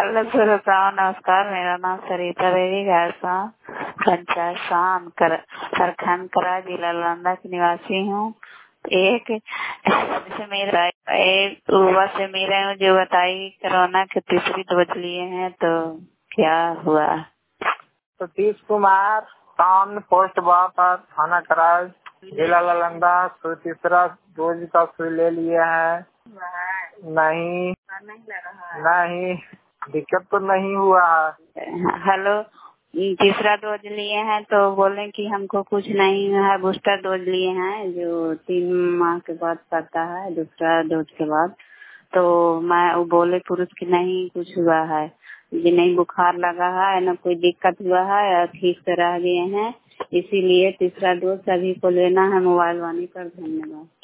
Hello सुरताओ, नमस्कार। मेरा नाम सरिता देवी घरसा पंचायत शान प्रखंड करा जिला नालंदा की निवासी हूँ। एक से मेरा एक युवा से मेरा हूँ जो बताई कोरोना के तीसरी डोज लिए हैं तो क्या हुआ। सतीश कुमार टाउन पोस्ट पर थाना कराज जिला नालंदा तीसरा डोज का सुई ले लिया है। नहीं नहीं दिक्कत तो नहीं हुआ। हेलो, तीसरा डोज लिए हैं तो बोले कि हमको कुछ नहीं है। बूस्टर डोज लिए हैं जो 3 माह के बाद पड़ता है, दूसरा डोज के बाद। तो मैं वो बोले पुरुष की नहीं कुछ हुआ है, जी नहीं बुखार लगा है न कोई दिक्कत हुआ है, ठीक से रह गए हैं। इसीलिए तीसरा डोज सभी को लेना है। मोबाइल वाणी पर धन्यवाद।